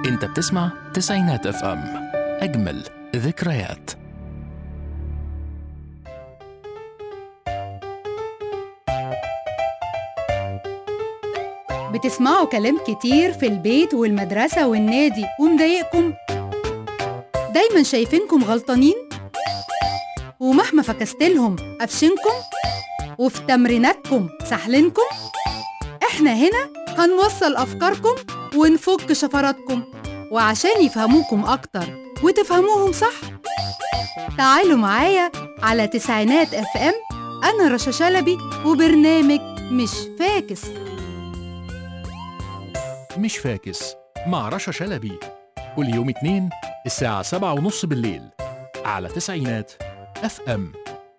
انت بتسمع تسعينات اف ام، اجمل ذكريات. بتسمعوا كلام كتير في البيت والمدرسة والنادي ومضايقكم، دايما شايفينكم غلطانين، ومهما فكستلهم قفشنكم، وفي تمريناتكم سحلنكم. احنا هنا هنوصل أفكاركم ونفك شفراتكم، وعشان يفهموكم أكتر وتفهموهم صح تعالوا معايا على تسعينات اف ام. أنا رشا شلبي وبرنامج مش فاكس. مش فاكس مع رشا شلبي، كل يوم اثنين الساعة 7:30 بالليل على تسعينات اف ام.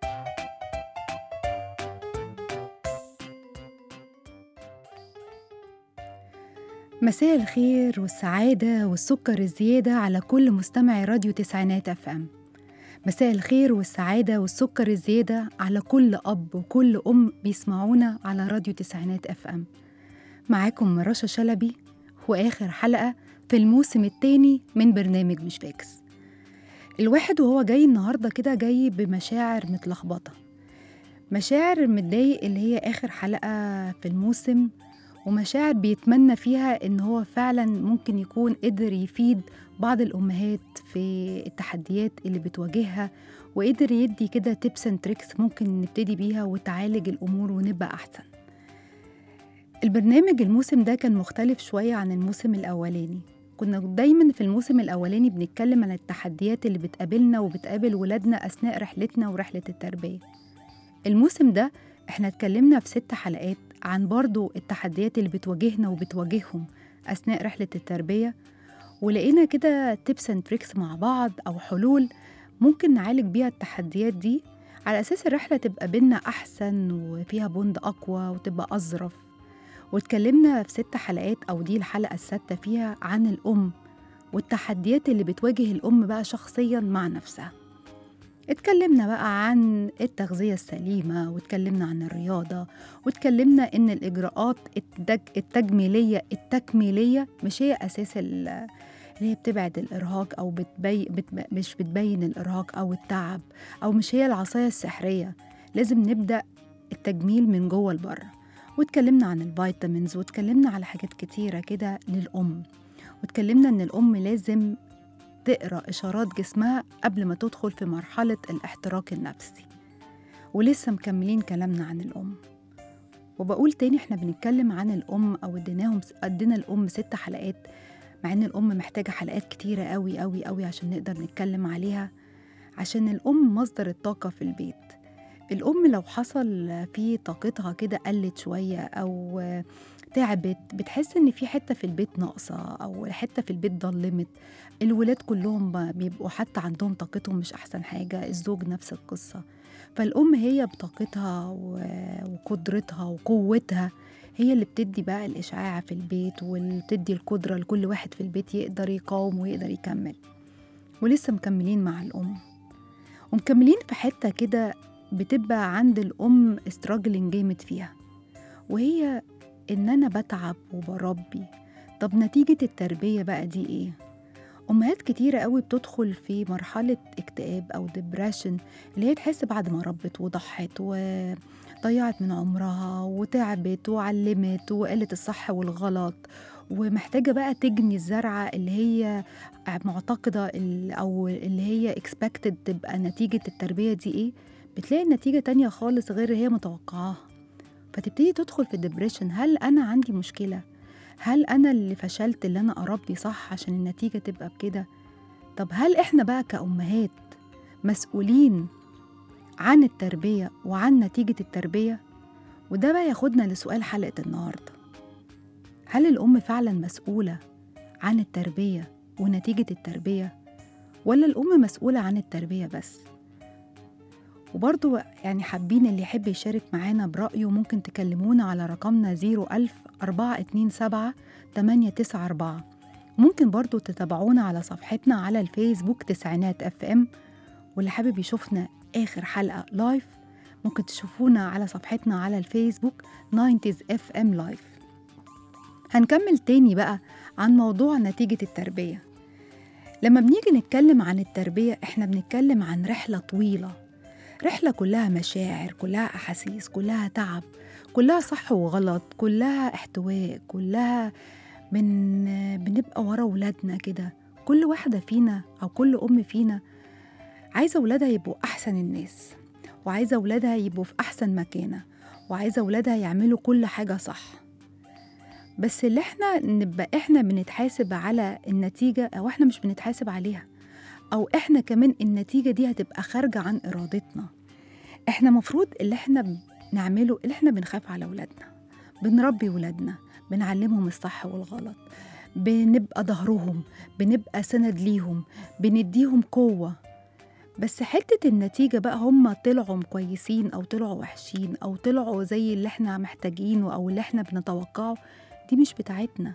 مساء الخير والسعادة والسكر الزيادة على كل مستمعي راديو تسعينات اف ام. مساء الخير والسعادة والسكر الزيادة على كل أب وكل أم بيسمعونا على راديو تسعينات اف ام. معاكم رشا شلبي، وآخر حلقة في الموسم الثاني من برنامج مش فاكس. الواحد وهو جاي النهاردة كده جاي بمشاعر متلخبطة، مشاعر متضايق اللي هي آخر حلقة في الموسم، ومشاعر بيتمنى فيها إن هو فعلا ممكن يكون قدر يفيد بعض الأمهات في التحديات اللي بتواجهها، وقدر يدي كده تيبس اند تريكس ممكن نبتدي بيها وتعالج الأمور ونبقى أحسن. البرنامج الموسم ده كان مختلف شوية عن الموسم الأولاني. كنا دايما في الموسم الأولاني بنتكلم عن التحديات اللي بتقابلنا وبتقابل ولادنا أثناء رحلتنا ورحلة التربية. الموسم ده احنا اتكلمنا في 6 حلقات عن برضو التحديات اللي بتواجهنا وبتواجههم أثناء رحلة التربية، ولقينا كده تيبس اند تريكس مع بعض أو حلول ممكن نعالج بيها التحديات دي، على أساس الرحلة تبقى بينا أحسن وفيها بوند أقوى وتبقى أظرف. واتكلمنا في 6 حلقات أو دي الحلقة السادسة فيها عن الأم والتحديات اللي بتواجه الأم بقى شخصياً مع نفسها. اتكلمنا بقى عن التغذية السليمة، واتكلمنا عن الرياضة، واتكلمنا إن الإجراءات التكميلية مش هي أساس اللي هي بتبعد الإرهاق أو مش بتبين الإرهاق أو التعب، أو مش هي العصاية السحرية. لازم نبدأ التجميل من جوه لبره. واتكلمنا عن الفيتامينز، واتكلمنا على حاجات كتيرة كده للأم، واتكلمنا إن الأم لازم تقرأ إشارات جسمها قبل ما تدخل في مرحلة الاحتراق النفسي. ولسه مكملين كلامنا عن الأم. وبقول تاني احنا بنتكلم عن الأم أو ادينا الأم 6 حلقات، مع إن الأم محتاجة حلقات كتيرة قوي قوي قوي عشان نقدر نتكلم عليها، عشان الأم مصدر الطاقة في البيت. الأم لو حصل في طاقتها كده قلت شوية أو تعبت، بتحس إن في حتة في البيت ناقصة أو حتة في البيت ضلمت. الولاد كلهم بيبقوا حتى عندهم طاقتهم مش أحسن حاجة، الزوج نفس القصة. فالأم هي بطاقتها وقدرتها وقوتها هي اللي بتدي بقى الإشعاع في البيت، واللي بتدي القدرة لكل واحد في البيت يقدر يقاوم ويقدر يكمل. ولسه مكملين مع الأم، ومكملين في حتة كده بتبقى عند الأم استراجلين جامد فيها، وهي إن أنا بتعب وبربي. طب نتيجة التربية بقى دي إيه؟ أمهات كتيرة قوي بتدخل في مرحلة اكتئاب أو ديبريشن، اللي هي تحس بعد ما ربت وضحت وضيعت من عمرها وتعبت وعلمت وقالت الصح والغلط، ومحتاجة بقى تجني الزرعة اللي هي معتقدة أو اللي هي expected تبقى نتيجة التربية دي إيه، بتلاقي النتيجة تانية خالص غير هي متوقعاها. فتبتدي تدخل في الدبريشن. هل أنا عندي مشكلة؟ هل أنا اللي فشلت اللي أنا أربي صح عشان النتيجة تبقى بكده؟ طب هل إحنا بقى كأمهات مسؤولين عن التربية وعن نتيجة التربية؟ وده بقى ياخدنا لسؤال حلقة النهاردة. هل الأم فعلا مسؤولة عن التربية ونتيجة التربية، ولا الأم مسؤولة عن التربية بس؟ وبرضو يعني حابين اللي يحب يشارك معانا برأيه ممكن تكلمونا على رقمنا 01000-427-894. ممكن برضو تتابعونا على صفحتنا على الفيسبوك تسعينات اف ام، واللي حابب يشوفنا آخر حلقة لايف ممكن تشوفونا على صفحتنا على الفيسبوك 90s FM لايف. هنكمل تاني بقى عن موضوع نتيجة التربية. لما بنيجي نتكلم عن التربية احنا بنتكلم عن رحلة طويلة، رحلة كلها مشاعر، كلها أحاسيس، كلها تعب، كلها صح وغلط، كلها احتواء، كلها بنبقى ورا ولادنا كده. كل واحدة فينا أو كل أم فينا عايزة ولادها يبقوا أحسن الناس، وعايزة ولادها يبقوا في أحسن مكانة، وعايزة ولادها يعملوا كل حاجة صح. بس اللي احنا بنتحاسب على النتيجة، أو احنا مش بنتحاسب عليها، أو احنا كمان النتيجة دي هتبقى خارجة عن إرادتنا. احنا مفروض اللي احنا بنعمله، اللي احنا بنخاف على ولادنا، بنربي ولادنا، بنعلمهم الصح والغلط، بنبقى ظهرهم، بنبقى سند ليهم، بنديهم قوة. بس حتة النتيجة بقى، هم طلعوا كويسين أو طلعوا وحشين أو طلعوا زي اللي احنا محتاجينه أو اللي احنا بنتوقعه، دي مش بتاعتنا.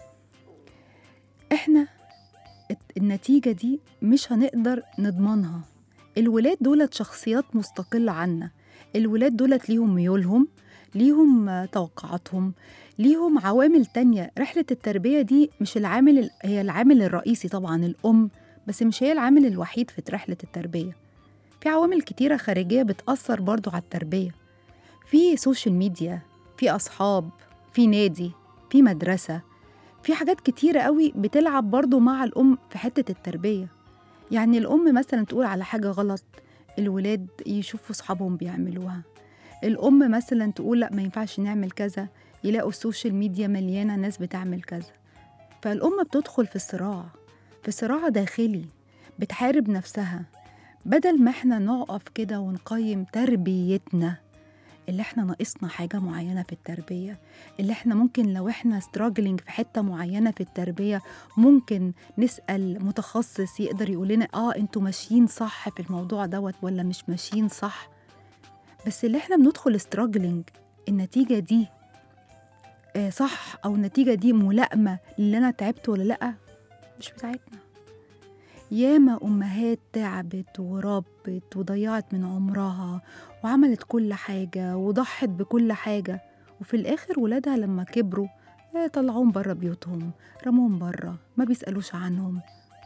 احنا النتيجة دي مش هنقدر نضمنها. الولاد دولت شخصيات مستقلة عنا، الولاد دولت ليهم ميولهم، ليهم توقعاتهم، ليهم عوامل تانية. رحلة التربية دي مش هي العامل الرئيسي طبعا الأم، بس مش هي العامل الوحيد في رحلة التربية. في عوامل كتيرة خارجية بتأثر برضو على التربية، في سوشيال ميديا، في أصحاب، في نادي، في مدرسة، في حاجات كتيرة قوي بتلعب برضو مع الأم في حتة التربية. يعني الأم مثلا تقول على حاجة غلط، الولاد يشوفوا صحابهم بيعملوها. الأم مثلا تقول لا ما ينفعش نعمل كذا، يلاقوا السوشيال ميديا مليانة ناس بتعمل كذا. فالأم بتدخل في صراع داخلي، بتحارب نفسها. بدل ما احنا نقف كده ونقيم تربيتنا، اللي احنا ناقصنا حاجة معينة في التربية، اللي احنا ممكن لو احنا struggling في حتة معينة في التربية ممكن نسأل متخصص يقدر يقول لنا انتوا ماشيين صح في الموضوع دوت ولا مش ماشيين صح. بس اللي احنا بندخل struggling النتيجة دي صح أو النتيجة دي ملائمة للي أنا تعبت ولا لأ، مش بتاعتنا. ياما أمهات تعبت وربت وضيعت من عمرها وعملت كل حاجة وضحت بكل حاجة، وفي الآخر ولادها لما كبروا طلعوهم برا بيوتهم، رموهم برا، ما بيسألوش عنهم.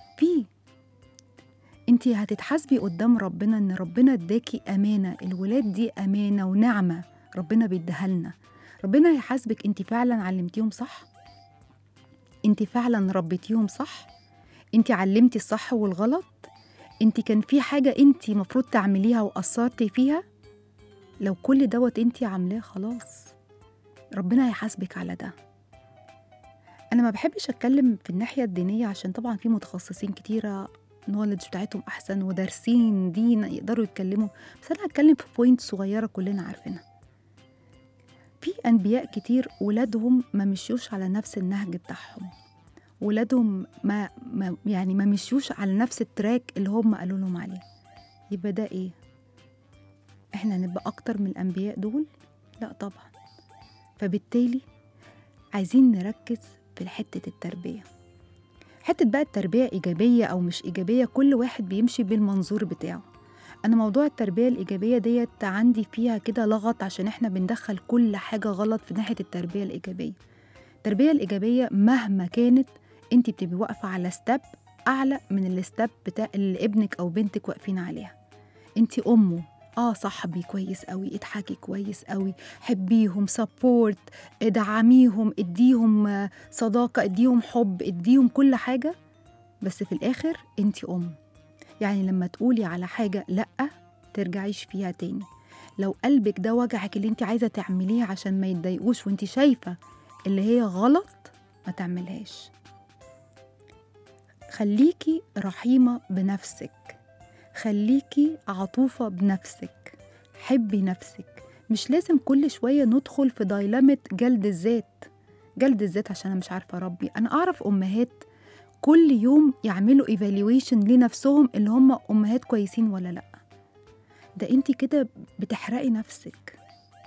انتي هتتحاسبي قدام ربنا ان ربنا اداكي أمانة، الولاد دي أمانة ونعمة ربنا بيديها لنا. ربنا هيحاسبك انتي فعلا علمتيهم صح، انتي فعلا ربيتيهم صح، انتي علمتي الصح والغلط، انتي كان في حاجة انتي مفروض تعمليها وقصرتي فيها. لو كل دوت انتي عاملاه خلاص ربنا هيحاسبك على ده. انا ما بحبش اتكلم في الناحية الدينية عشان طبعا في متخصصين كتيرة نولج بتاعتهم احسن ودارسين دين يقدروا يتكلموا، بس انا هتكلم في بوينت صغيرة كلنا عارفينها. في انبياء كتير ولادهم ما مشيوش على نفس النهج بتاعهم، ولادهم ما مشيوش على نفس التراك اللي هم قالوا لهم عليه. يبقى ده ايه؟ احنا نبقى اكتر من الانبياء دول؟ لا طبعا. فبالتالي عايزين نركز في حتة التربية، حتة بقى التربية إيجابية أو مش إيجابية، كل واحد بيمشي بالمنظور بتاعه. أنا موضوع التربية الإيجابية ديت عندي فيها كده لغط، عشان إحنا بندخل كل حاجة غلط في ناحية التربية الإيجابية. التربية الإيجابية مهما كانت أنت بتبقي واقفة على ستيب أعلى من الستيب بتاع اللي ابنك أو بنتك واقفين عليها. أنت أمه، صاحبي كويس قوي، اضحكي كويس قوي، حبيهم، سبورت، دعميهم، اديهم صداقة، اديهم حب، اديهم كل حاجة. بس في الآخر أنت أم، يعني لما تقولي على حاجة لأ ترجعيش فيها تاني. لو قلبك ده وجعك اللي انت عايزة تعمليه عشان ما يتضايقوش وانت شايفة اللي هي غلط، ما تعملهاش. خليكي رحيمة بنفسك، خليكي عطوفة بنفسك، حبي نفسك. مش لازم كل شوية ندخل في دايلامة جلد الذات عشان أنا مش عارفة أربي. أنا أعرف أمهات كل يوم يعملوا ايفالويشن لنفسهم اللي هم أمهات كويسين ولا لأ. ده انتي كده بتحرقي نفسك.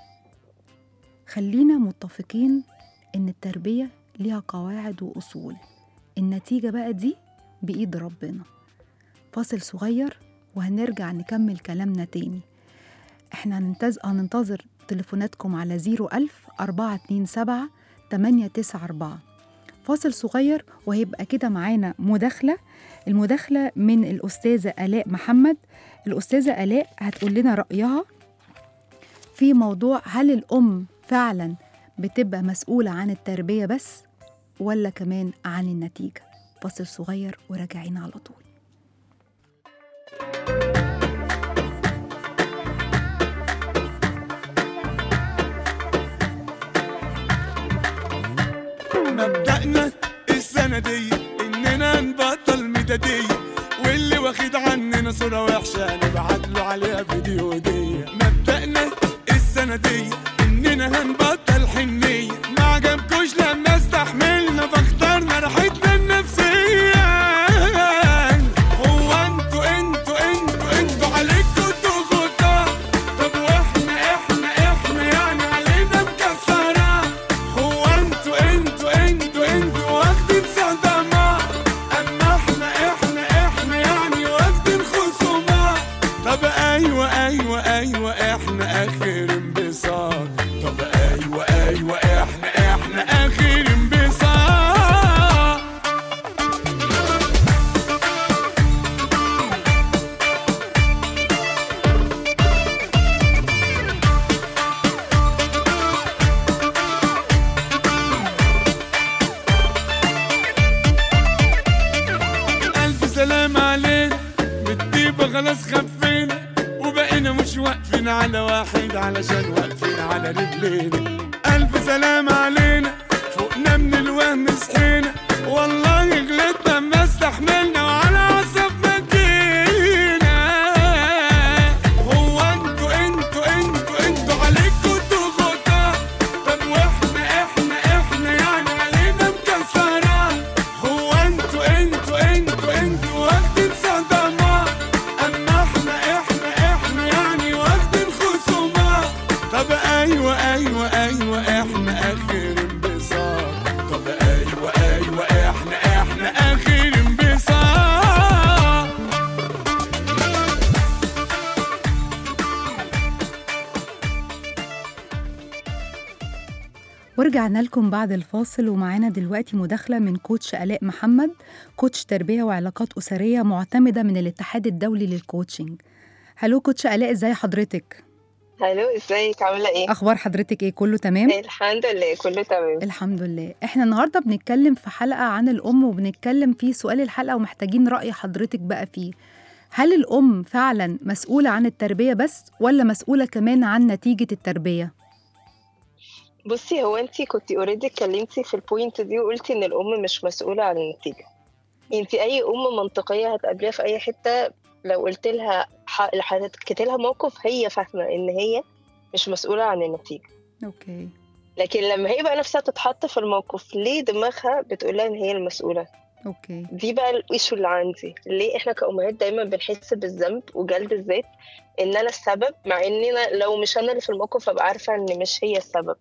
خلينا متفقين إن التربية ليها قواعد وأصول، النتيجة بقى دي بإيد ربنا. فاصل صغير وهنرجع نكمل كلامنا تاني. احنا هننتظر تليفوناتكم على 01000 427 894، فاصل صغير وهيبقى كده معانا المداخلة من الأستاذة آلاء محمد. الأستاذة آلاء هتقول لنا رأيها في موضوع هل الأم فعلا بتبقى مسؤولة عن التربية بس ولا كمان عن النتيجة. فاصل صغير وراجعين على طول. مبدأنا السنة دي إننا نبطل مدادية، واللي واخد عننا صورة وحشة نبعت له عليها فيديو هدية. مبدأنا السنة دي إننا هنبطل حنية، ما عجبكوش لما استحملنا فاخترنا راحتنا النفسية. هو انتوا عليكوا ضغوطات، طب واحنا يعني علينا مكسرة. هو انتوا واخدين صدمات، اما احنا يعني واخدين خصومات. طب ايوه احنا اخر انبساط. طب ايوه احنا اخر انبساط. الف سلام علينا، بالطيبة خلاص خفينا، وبقينا مش واقفين على واحد علشان واقفين على رجلينا. ألف سلام علينا، فوقنا من الوهم صحينا، والله غلطنا ما استحملنا وعلى عصب مدينا. هو انتوا عليكوا ضغوطات، طب واحنا يعني علينا مكسرات. هو انتوا واخدين صدمات، اما احنا يعني واخدين خصومات. طب ايوه احنا اخر انبساط. طب ايوه احنا اخر انبساط. ورجعنا لكم بعد الفاصل ومعانا دلوقتي مداخلة من كوتش آلاء محمد، كوتش تربية وعلاقات أسرية معتمدة من الاتحاد الدولي للكوتشنج. هلو كوتش آلاء، ازاي حضرتك؟ هلو، ازيك؟ عامله ايه؟ أخبار حضرتك ايه؟ كله تمام؟ الحمد لله كله تمام. الحمد لله. احنا النهاردة بنتكلم في حلقة عن الأم، وبنتكلم في سؤال الحلقة ومحتاجين رأي حضرتك بقى فيه. هل الأم فعلا مسؤولة عن التربية بس ولا مسؤولة كمان عن نتيجة التربية؟ بصي، هو انتي كنتي اوريدي اتكلمتي في البوينت دي وقلتي ان الام مش مسؤوله عن النتيجه. انتي اي ام منطقيه هتقابليها في اي حته، لو قلت لها حكيت لها موقف هي فاهمه ان هي مش مسؤوله عن النتيجه. اوكي. لكن لما هي بقى نفسها تتحط في الموقف، ليه دماغها بتقولها ان هي المسؤوله؟ اوكي. دي بقى الايشو اللي عندي. ليه احنا كأمهات دايما بنحس بالذنب وجلد الذات ان انا السبب، مع اننا لو مش انا اللي في الموقف ابقى عارفه ان مش هي السبب.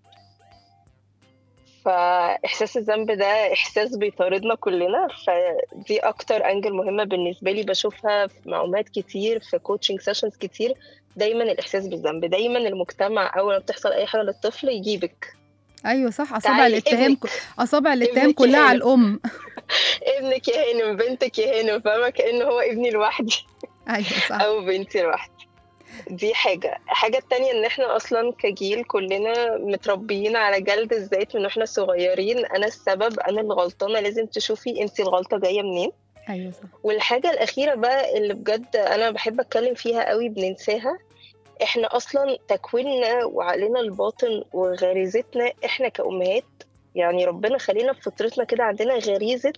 فاحساس الذنب ده احساس بيطاردنا كلنا. فدي اكتر انجل مهمه بالنسبه لي بشوفها مع امهات كتير في كوتشنج سيشنز كتير. دايما الاحساس بالذنب، دايما المجتمع اول ما بتحصل اي حاجه للطفل يجيبك. ايوه صح، تعالي اصابع الاتهام ابنك كلها يا على الام. ابنك يا هانم، بنتك يا هانم، فاهمه؟ كأنه هو ابني لوحدي ايوه صح. او بنتي لوحدي. دي حاجة التانية ان احنا اصلا كجيل كلنا متربيين على جلد الذات من احنا صغيرين. انا السبب، انا الغلطانة، لازم تشوفي انتي الغلطة جاية منين. ايوه صح. والحاجة الاخيرة بقى اللي بجد انا بحب اتكلم فيها قوي بننساها، احنا اصلا تكويننا وعقلنا الباطن وغريزتنا احنا كأمهات، يعني ربنا خلينا بفطرتنا كده عندنا غريزة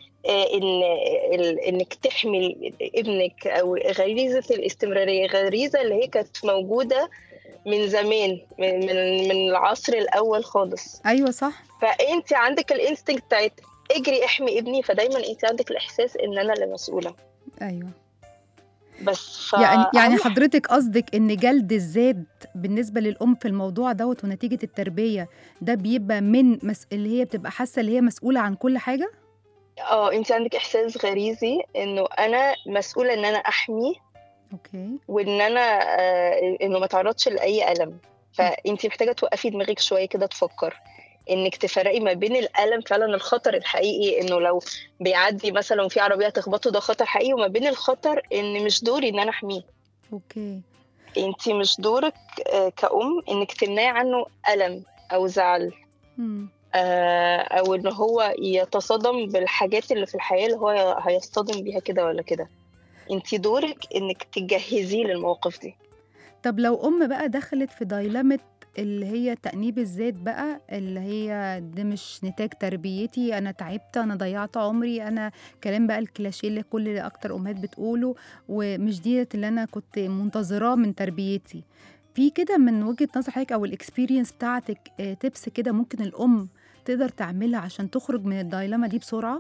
انك تحمل ابنك، او غريزه الاستمراريه، غريزه اللي هي كانت موجوده من زمان، من العصر الاول خالص. ايوه صح. فانت عندك الانستنكت بتاعت اجري احمي ابني، فدايما انت عندك الاحساس ان انا اللي مسؤوله. ايوه. بس يعني حضرتك قصدك ان جلد الذات بالنسبه للام في الموضوع دوت ونتيجه التربيه ده بيبقى من اللي هي بتبقى حاسه اللي هي مسؤوله عن كل حاجه. انت عندك احساس غريزي انه انا مسؤوله ان انا احمي. اوكي. وان انا انه ما تعرضش لاي الم. فانت محتاجه توقفي دماغك شويه كده تفكر انك تفرقي ما بين الألم فعلا الخطر الحقيقي انه لو بيعدي مثلا وفي عربية تخبطه ده خطر حقيقي، وما بين الخطر ان مش دوري ان انا احميه. اوكي. انتي مش دورك كأم انك تمنعي عنه ألم او زعل، مم. او ان هو يتصادم بالحاجات اللي في الحياة اللي هو هيصطدم بيها كده ولا كده. انتي دورك انك تجهزيه للمواقف دي. طب لو بقى دخلت في دايلمة اللي هي تأنيب الذات بقى، اللي هي ده مش نتاج تربيتي، أنا تعبت، أنا ضيعت عمري، أنا كلام بقى الكلاشيه اللي كل أكتر أمهات بتقوله، ومش ديت اللي أنا كنت منتظراه من تربيتي. في كده من وجهة نظر حضرتك أو الإكسبيرينس بتاعتك تبس كده ممكن الأم تقدر تعملها عشان تخرج من الدايلمة دي بسرعة؟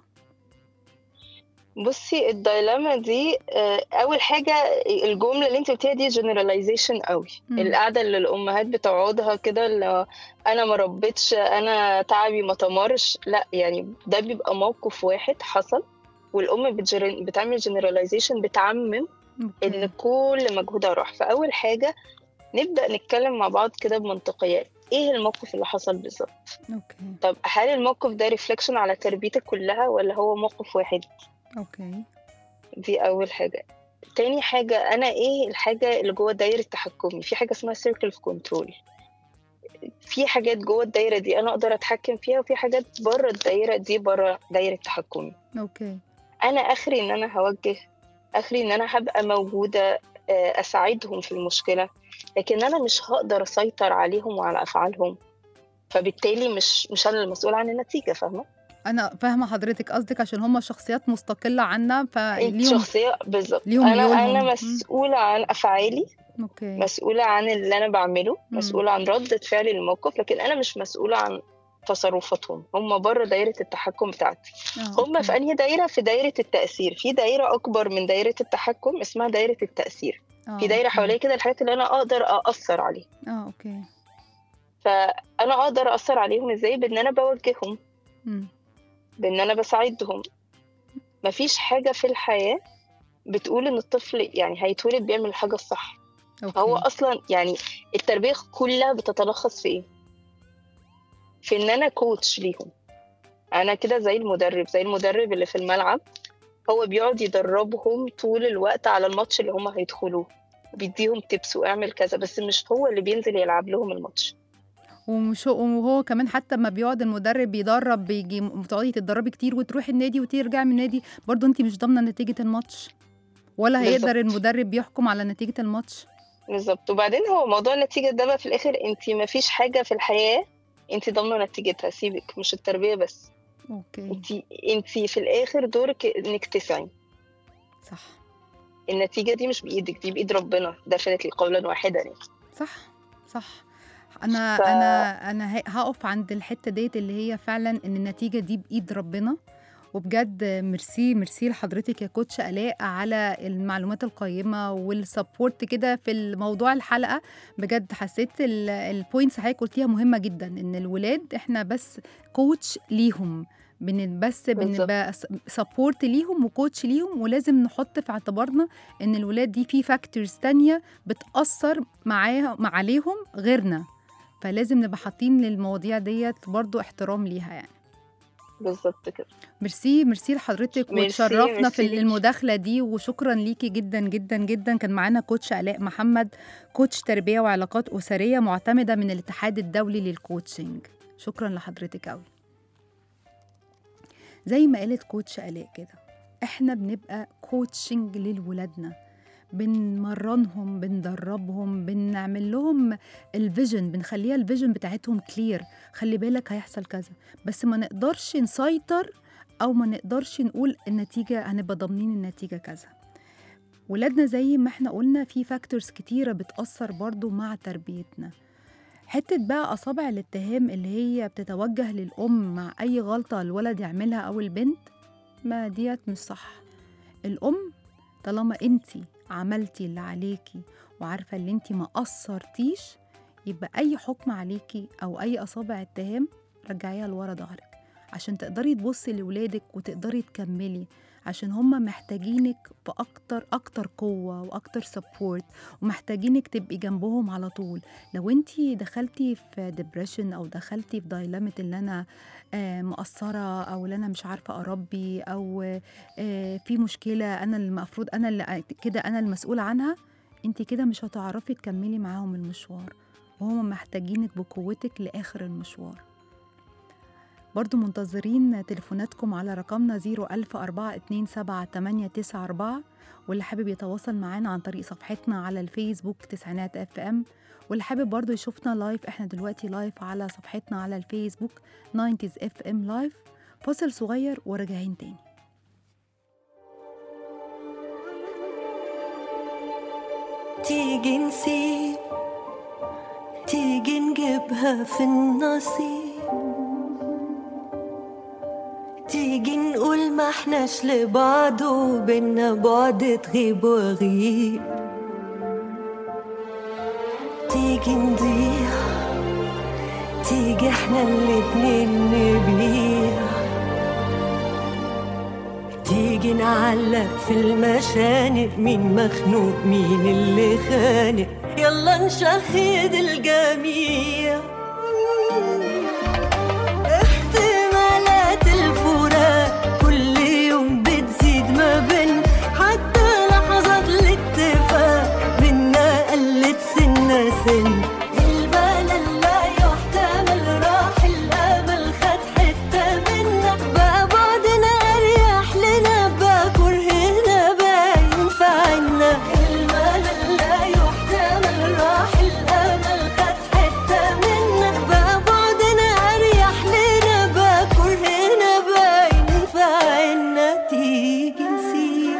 بصي الدايلاما دي اول حاجه الجمله اللي انت قلتيها دي جنراليزيشن قوي. القعده اللي الامهات بتقعدها كده اللي انا ما ربيتش، انا تعبي ما تمرش، لا يعني ده بيبقى موقف واحد حصل والام بتعمل جنراليزيشن، بتعمم ان كل مجهودها راح. فاول حاجه نبدا نتكلم مع بعض كده بمنطقيات، ايه الموقف اللي حصل بالظبط؟ اوكي. طب هل الموقف ده ريفلكشن على تربيتك كلها ولا هو موقف واحد؟ اوكي. دي أول حاجة. تاني حاجة، أنا إيه الحاجة اللي جوه دايرة تحكمي؟ في حاجة اسمها circle of control. في حاجات جوه الدايرة دي أنا أقدر أتحكم فيها، وفي حاجات بره الدايرة دي بره دايرة تحكمي. اوكي. أنا آخري إن أنا هوجه، آخري إن أنا هبقى موجودة أساعدهم في المشكلة، لكن أنا مش هقدر أسيطر عليهم وعلى أفعالهم، فبالتالي مش أنا المسؤول عن النتيجة. فاهمة؟ أنا فاهمة حضرتك قصدك عشان هم شخصيات مستقلة عنا انت فليهم شخصية بالظبط. ليهم أنا ميولهم. مسؤولة عن أفعالي، اوكي. مسؤولة عن اللي أنا بعمله، مسؤولة عن ردة فعلي للموقف، لكن أنا مش مسؤولة عن تصرفاتهم. هم بره دايرة التحكم بتاعتي. هم في أنهي دايرة؟ في دايرة التأثير. في دايرة أكبر من دايرة التحكم اسمها دايرة التأثير. في دايرة حوالي كده الحاجات اللي أنا أقدر أأثر عليها. اوكي. فأنا أقدر أأثر عليهم إزاي؟ بأن أنا بوجههم، بأن أنا بساعدهم. مفيش حاجة في الحياة بتقول إن الطفل يعني هيتولد بيعمل الحاجة الصح. هو أصلا يعني التربية كلها بتتلخص في إيه؟ في إن أنا كوتش ليهم. أنا كده زي المدرب اللي في الملعب، هو بيقعد يدربهم طول الوقت على الماتش اللي هم هيدخلوه، بيديهم تيبس واعمل كذا، بس مش هو اللي بينزل يلعب لهم الماتش. وهو كمان حتى ما بيقعد المدرب بيدرب، بيجي بتقعدي تتدربي كتير وتروحي النادي وترجعي من النادي، برضو انت مش ضامنه نتيجه الماتش، ولا هيقدر المدرب يحكم على نتيجه الماتش. بالظبط. وبعدين هو موضوع النتيجه ده بقى في الاخر، انت ما فيش حاجه في الحياه انت ضامنه نتيجتها، سيبك مش التربيه بس. اوكي. انت في الاخر دورك انك تسعي. صح. النتيجه دي مش بايدك، دي بايد ربنا، دفنت قولا واحدا يعني. صح. انا هقف عند الحته ديت اللي هي فعلا ان النتيجه دي بايد ربنا. وبجد ميرسي لحضرتك يا كوتش آلاء على المعلومات القيمه والسبورت كده في الموضوع الحلقه. بجد حسيت البوينتس حضرتك قلتيها مهمه جدا، ان الولاد احنا بس كوتش ليهم، بنبقى سبورت ليهم وكوتش ليهم، ولازم نحط في اعتبارنا ان الولاد دي في فاكتورز تانية بتأثر عليهم غيرنا، فلازم نبقى حاطين للمواضيع ديت برضو احترام ليها يعني. بالظبط كده. ميرسي لحضرتك وتشرفنا في المداخلة دي، وشكرا ليكي جدا جدا جدا. كان معانا كوتش آلاء محمد، كوتش تربية وعلاقات أسرية معتمدة من الاتحاد الدولي للكوتشنج. شكرا لحضرتك قوي. زي ما قالت كوتش آلاء كده، احنا بنبقى كوتشنج للولادنا، بنمرنهم، بندربهم، بنعمل لهم الفيجن، بنخليها الفيجن بتاعتهم كلير، خلي بالك هيحصل كذا، بس ما نقدرش نسيطر او ما نقدرش نقول النتيجة هنبقى ضامنين النتيجة كذا. ولادنا زي ما احنا قلنا في فاكتورز كتيرة بتأثر برضو مع تربيتنا. حتة بقى أصابع الاتهام اللي هي بتتوجه للأم مع أي غلطة الولد يعملها أو البنت، ما ديت مش صح. الأم طالما انتي عملتي اللي عليكي وعارفة اللي انتي ما قصرتيش، يبقى أي حكم عليكي أو أي أصابع اتهام رجعيها لورا ظهرك، عشان تقدري تبصي لولادك وتقدري تكملي، عشان هم محتاجينك بأكتر قوة وأكتر سبورت، ومحتاجينك تبقي جنبهم على طول. لو انتي دخلتي في ديبريشن أو دخلتي في دايلامة اللي أنا مقصرة، أو اللي أنا مش عارفة أربي، أو في مشكلة أنا المفروض أنا اللي كده أنا المسؤولة عنها، انتي كده مش هتعرفي تكملي معاهم المشوار، وهم محتاجينك بقوتك لآخر المشوار. برضو منتظرين تليفوناتكم على رقمنا 010427894، واللي حابب يتواصل معانا عن طريق صفحتنا على الفيسبوك تسعينات FM، واللي حابب برضو يشوفنا لايف، احنا دلوقتي لايف على صفحتنا على الفيسبوك 90s FM لايف. فاصل صغير وراجعين تاني. تيجي نسيب، تيجي نجيبها في النصيب، تيجي نقول ما احناش لبعض وبينا بعد تغيب وغيب، تيجي نضيع، تيجي احنا الاتنين نبيع، تيجي نعلق في المشانق مين مخنوق مين اللي خانق، يلا نشهد الجميع. احتمالات الفراق كل يوم بتزيد ما بين، حتى لحظات الاتفاق منا قلت سنة سن، الملل لا يحتمل راح الامل خد حتة منا، بقى بعدنا اريح لنا بقى كرهنا باين في عنا، الملل لا يحتمل راح الامل خد حتة منا، بقى بعدنا اريح لنا بقى كرهنا باين في عنا. تيجي نسيب،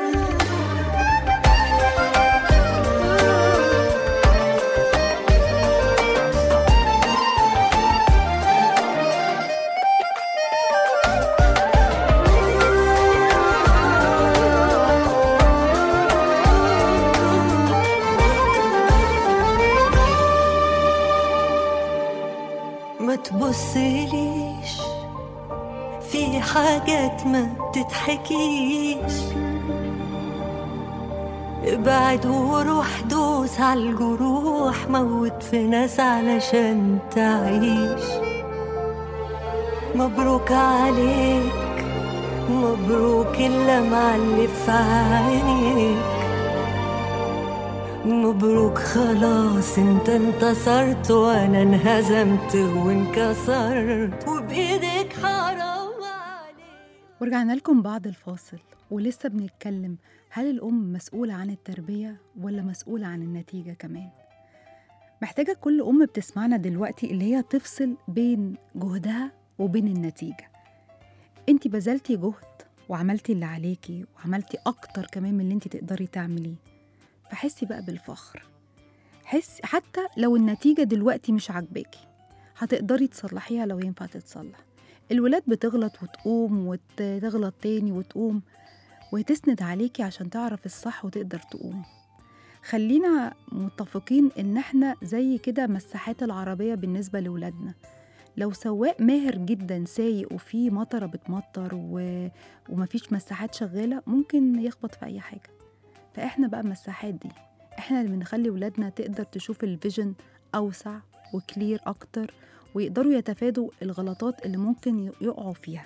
ما تبصليش في حاجات ما بتتحكيش، ابعد وروح دوس عالجروح، موت في ناس علشان تعيش. مبروك عليك، مبروك اللي معلف في عينيك، مبروك خلاص انت انتصرت وانا انهزمت وانكسرت وبايدك حرام عليك. ورجعنا لكم بعد الفاصل ولسه بنتكلم، هل الأم مسؤولة عن التربية ولا مسؤولة عن النتيجة كمان؟ محتاجة كل أم بتسمعنا دلوقتي اللي هي تفصل بين جهدها وبين النتيجة. انتي بذلتي جهد وعملتي اللي عليكي وعملتي أكتر كمان من اللي انتي تقدري تعمليه، فحسي بقى بالفخر. حسي حتى لو النتيجة دلوقتي مش عاجباكي هتقدري تصلحيها لو ينفع تتصلح. الولاد بتغلط وتقوم وتغلط تاني وتقوم، وتسند عليكي عشان تعرف الصح وتقدر تقوم. خلينا متفقين ان احنا زي كده مساحات العربية بالنسبة لولادنا. لو سواق ماهر جدا سايق وفي مطرة بتمطر ومفيش مساحات شغالة ممكن يخبط في اي حاجة. فاحنا بقى مساحات دي، احنا اللي بنخلي ولادنا تقدر تشوف الفيجن اوسع وكلير اكتر، ويقدروا يتفادوا الغلطات اللي ممكن يقعوا فيها.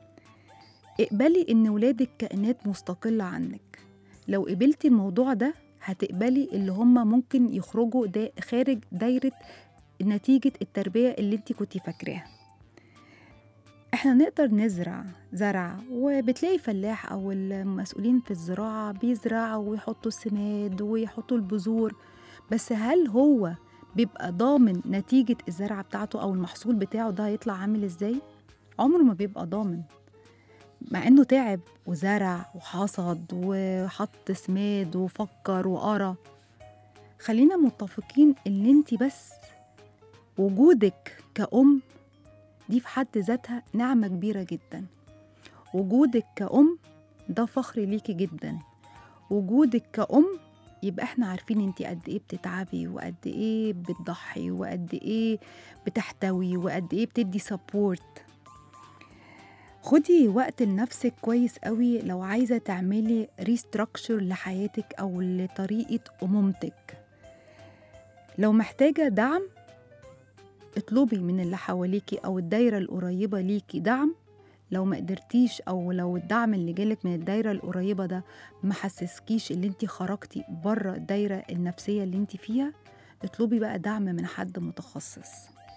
اقبلي ان ولادك كائنات مستقلة عنك. لو قبلتي الموضوع ده هتقبلي اللي هم ممكن يخرجوا خارج دايرة نتيجة التربية اللي انتي كنتي فاكراها. احنا نقدر نزرع زرع، وبتلاقي فلاح او المسؤولين في الزراعة بيزرعوا ويحطوا السماد ويحطوا البذور، بس هل هو بيبقى ضامن نتيجة الزرعة بتاعته او المحصول بتاعه ده هيطلع عامل ازاي؟ عمره ما بيبقى ضامن، مع انه تعب وزرع وحصد وحط سماد وفكر وقرا. خلينا متفقين ان انتي بس وجودك كأم دي في حد ذاتها نعمة كبيرة جدا. وجودك كأم ده فخر ليكي جدا. وجودك كأم يبقى احنا عارفين انتي قد ايه بتتعبي وقد ايه بتضحي وقد ايه بتحتوي وقد ايه بتدي سبورت. خدي وقت لنفسك كويس قوي لو عايزة تعملي ريستراكشر لحياتك أو لطريقة أمومتك. لو محتاجة دعم اطلبي من اللي حواليكي أو الدايرة القريبة ليكي دعم. لو ما قدرتيش أو لو الدعم اللي جالك من الدايرة القريبة ده ما حسسكيش اللي انتي خرجتي بره الدايرة النفسية اللي انتي فيها، اطلبي بقى دعم من حد متخصص.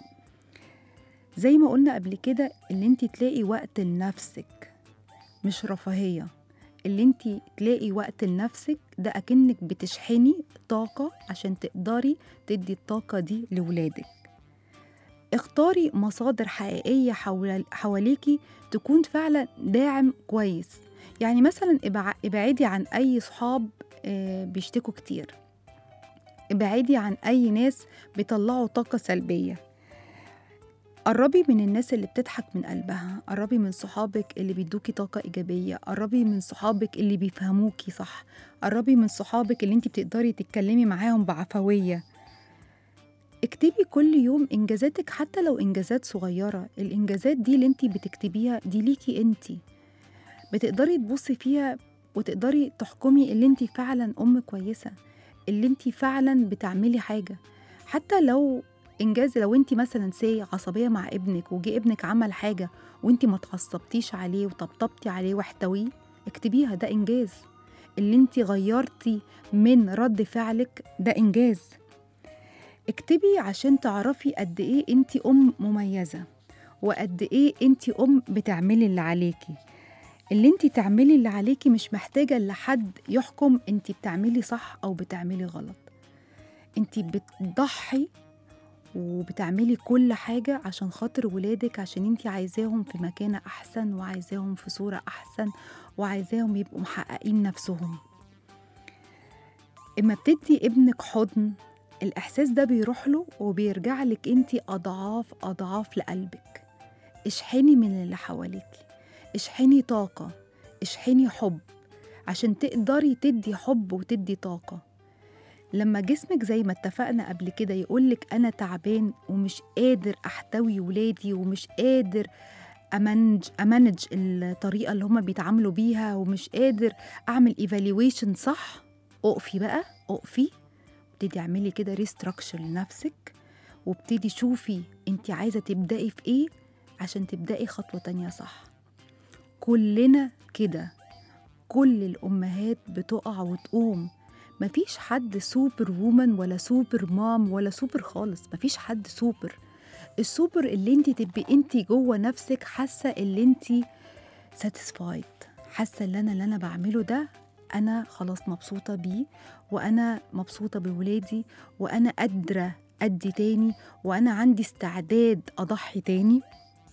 زي ما قلنا قبل كده، اللي انتي تلاقي وقت لنفسك مش رفاهية. اللي انتي تلاقي وقت لنفسك ده أكنك بتشحني طاقة عشان تقدري تدي الطاقة دي لولادك. اختاري مصادر حقيقية حواليكي تكون فعلا داعم كويس. يعني مثلا ابعدي عن أي صحاب بيشتكوا كتير، ابعدي عن أي ناس بيطلعوا طاقة سلبية. قربي من الناس اللي بتضحك من قلبها، قربي من صحابك اللي بيدوكي طاقة إيجابية، قربي من صحابك اللي بيفهموكي صح، قربي من صحابك اللي انتي بتقدري تتكلمي معاهم بعفوية. اكتبي كل يوم إنجازاتك حتى لو إنجازات صغيرة. الإنجازات دي اللي انتي بتكتبيها دي ليكي انتي، بتقدري تبصي فيها وتقدري تحكمي اللي انتي فعلا أم كويسة، اللي انتي فعلا بتعملي حاجة. حتى لو إنجاز، لو انتي مثلا عصبية مع ابنك وجي ابنك عمل حاجة وانتي ما تخصبتيش عليه وطبطبتي عليه واحتويه، اكتبيها، ده إنجاز. اللي انتي غيرتي من رد فعلك ده إنجاز. اكتبي عشان تعرفي قد ايه انتي أم مميزة وقد ايه انتي أم بتعملي اللي عليكي. اللي انتي تعملي اللي عليكي مش محتاجة لحد يحكم انتي بتعملي صح أو بتعملي غلط. انتي بتضحي وبتعملي كل حاجة عشان خاطر ولادك، عشان انتي عايزاهم في مكانة أحسن وعايزاهم في صورة أحسن وعايزاهم يبقوا محققين نفسهم. اما بتدي ابنك حضن، الإحساس ده بيروح له وبيرجع لك انتي أضعاف أضعاف لقلبك. اشحني من اللي حواليك، اشحني طاقة، اشحني حب عشان تقدري تدي حب وتدي طاقة. لما جسمك زي ما اتفقنا قبل كده يقولك أنا تعبان ومش قادر أحتوي ولادي ومش قادر أمانج الطريقة اللي هما بيتعاملوا بيها ومش قادر أعمل evaluation صح، أقفي بقى، أقفي، ابتدي اعملي كده ريستراكشر لنفسك وابتدي شوفي انتي عايزة تبدأي في ايه عشان تبدأي خطوة تانية صح. كلنا كده، كل الأمهات بتقع وتقوم. مفيش حد سوبر وومن ولا سوبر مام ولا سوبر خالص، مفيش حد سوبر. السوبر اللي انتي تبقي انتي جوه نفسك حاسة اللي انتي ساتيسفايد، حاسة اللي انا بعمله ده أنا خلاص مبسوطة بيه، وأنا مبسوطة بولادي، وأنا قادرة أدي تاني، وأنا عندي استعداد أضحي تاني.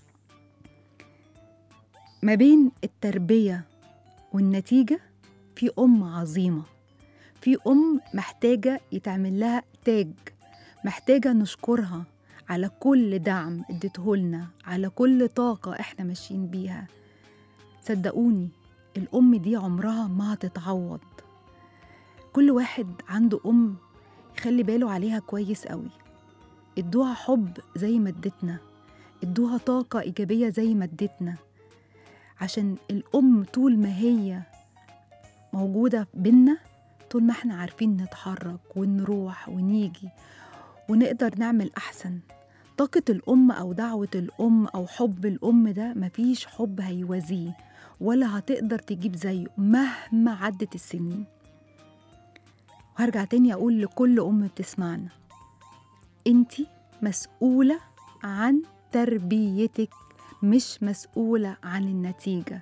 ما بين التربية والنتيجة في أم عظيمة، في أم محتاجة يتعمل لها تاج، محتاجة نشكرها على كل دعم اديتهولنا، على كل طاقة احنا ماشيين بيها. صدقوني الأم دي عمرها ما هتتعوض. كل واحد عنده أم يخلي باله عليها كويس قوي. ادوها حب زي ما ادتنا، ادوها طاقة إيجابية زي ما ادتنا، عشان الأم طول ما هي موجودة بينا، طول ما احنا عارفين نتحرك ونروح ونيجي ونقدر نعمل أحسن. طاقة الأم أو دعوة الأم أو حب الأم ده مفيش حب هيوازيه ولا هتقدر تجيب زيه مهما عدت السنين. وهرجع تاني أقول لكل أم بتسمعنا، انتي مسؤولة عن تربيتك، مش مسؤولة عن النتيجة.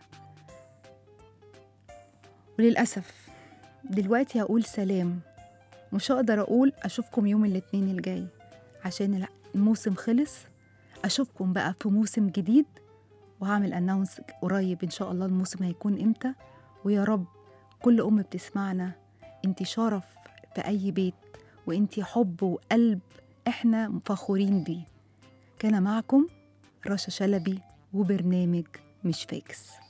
وللأسف دلوقتي هقول سلام، مش هقدر أقول أشوفكم يوم الاثنين الجاي عشان الموسم خلص. أشوفكم بقى في موسم جديد، وهعمل أناونس قريب إن شاء الله الموسم هيكون إمتى. ويا رب كل أم بتسمعنا انتي شرف في أي بيت، وانتي حب وقلب احنا فخورين بيه. كان معكم رشا شلبي وبرنامج مش فاكس.